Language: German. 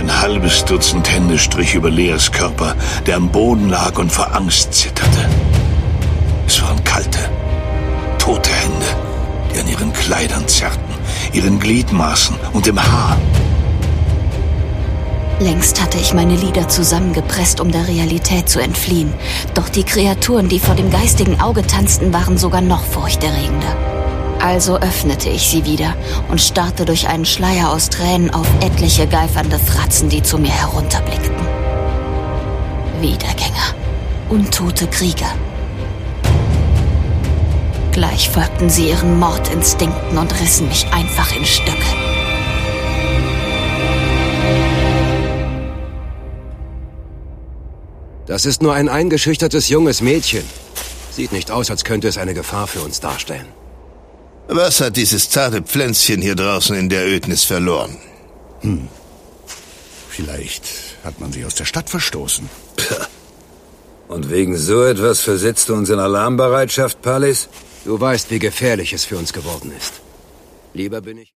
Ein halbes Dutzend Hände strich über Leas Körper, der am Boden lag und vor Angst zitterte. Es waren kalte, tote Hände, die an ihren Kleidern zerrten, ihren Gliedmaßen und im Haar. Längst hatte ich meine Lider zusammengepresst, um der Realität zu entfliehen. Doch die Kreaturen, die vor dem geistigen Auge tanzten, waren sogar noch furchterregender. Also öffnete ich sie wieder und starrte durch einen Schleier aus Tränen auf etliche geifernde Fratzen, die zu mir herunterblickten. Wiedergänger, untote Krieger. Gleich folgten sie ihren Mordinstinkten und rissen mich einfach in Stücke. Das ist nur ein eingeschüchtertes junges Mädchen. Sieht nicht aus, als könnte es eine Gefahr für uns darstellen. Was hat dieses zarte Pflänzchen hier draußen in der Ödnis verloren? Vielleicht hat man sie aus der Stadt verstoßen. Und wegen so etwas versetzt du uns in Alarmbereitschaft, Palis? Du weißt, wie gefährlich es für uns geworden ist. Lieber bin ich...